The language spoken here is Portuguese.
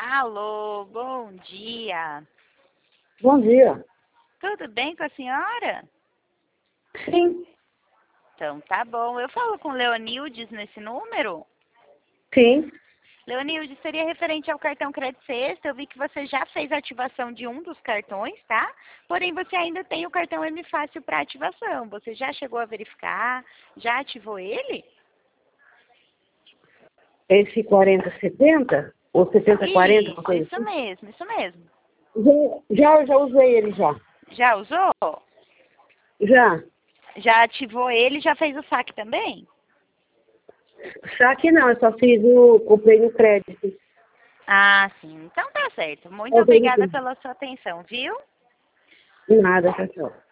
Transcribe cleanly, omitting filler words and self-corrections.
Alô, bom dia. Bom dia. Tudo bem com a senhora? Sim, Então tá bom. Eu falo com Leonildes nesse número? sim. Leonildes, seria referente ao cartão Crédito Sexta. Eu vi que você já fez a ativação de um dos cartões, tá? Porém, você ainda tem o cartão M Fácil para ativação. Você já chegou a verificar? Já ativou ele? Esse 4070 ou 7040, uma coisa Isso assim. mesmo, isso mesmo. Já usei ele já. Já usou? Já. Já ativou ele e já fez o saque também? Saque não, eu só comprei no crédito. Ah, sim. Então tá certo. Muito Eu obrigada tenho pela sua atenção, viu? nada, pessoal.